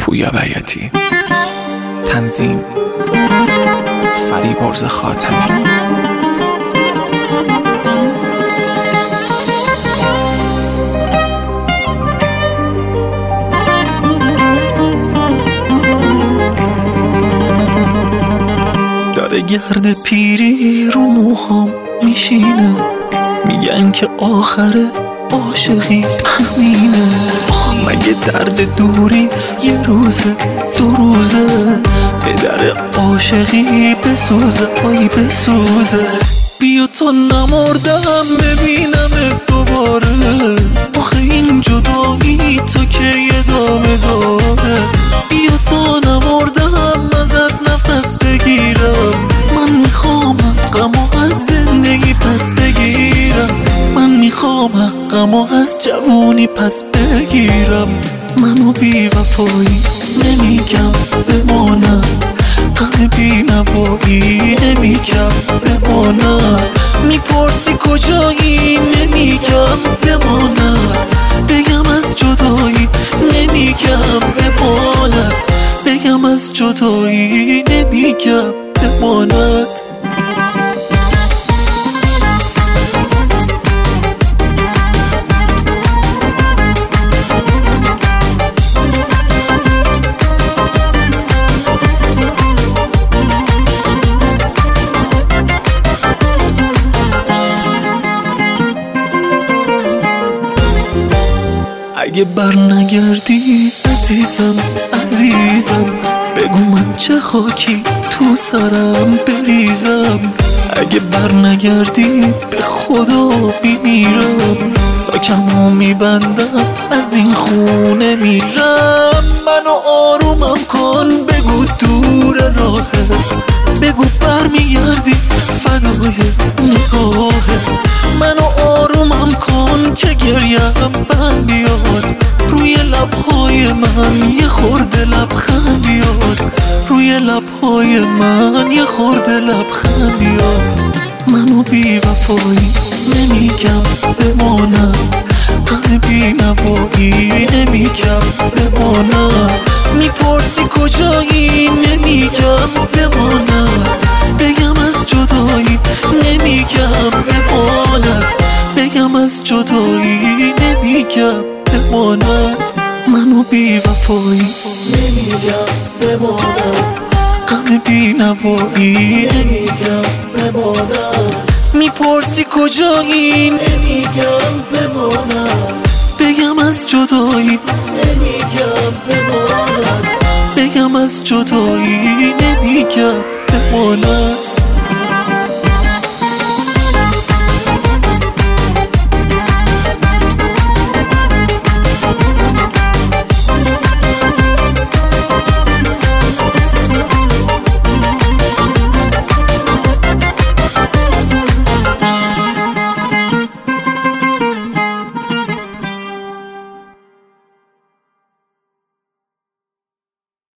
پویا بیاتی. تنظیم فریبرز خاتمی. داره گرد پیری رو موهام میشینه، میگن که آخر عاشقی همینه. مگه درد دوری یه روزه دو روزه، به در عاشقی بسوزه آی بسوزه. بیا تا نمردم ببینم دوباره، آخه این جدایی تو که ادامه داره. بیا تا نمردم ازت نفس بگیرم، من میخوام حقمو از زندگی پس بگیرم. من میخوام حقمو از جوونی پس بگیرم. منو بی وفایی نمیگم بماند، غم بی نوایی نمیگم بماند. میپرسی کجایی نمیگم بماند، بگم از جدایی نمیگم بماند، بگم از جدایی نمیگم بماند. اگه بر نگردی عزیزم عزیزم، بگو من چه خاکی تو سرم بریزم. اگه بر نگردی به خدا میمیرم، ساکمو میبندم از این خونه میرم. منو آرومم کن بگو دور راهت، بگو برمیگردی فدای نگاهت. منو آرومم کن که گریم بند بیاد، روی لبهای من یه خورده لبخند بیاد، روی لبهای من یه خورده لبخند بیاد. منو بی وفایی نمیگم بماند، غم بی نوایی نمیگم بماند. میپرسی کجایی نمیگم بماند، بگم از جدایی نمیگم بماند، بگم از جدایی نمیگم بماند. منو بی وفایی نمیگم بماند، غم بی نوایی نمیگم بماند. میپرسی کجایی نمیگم بماند، بگم از جدایی نمیگم بماند، بگم از جدایی نمیگم بماند.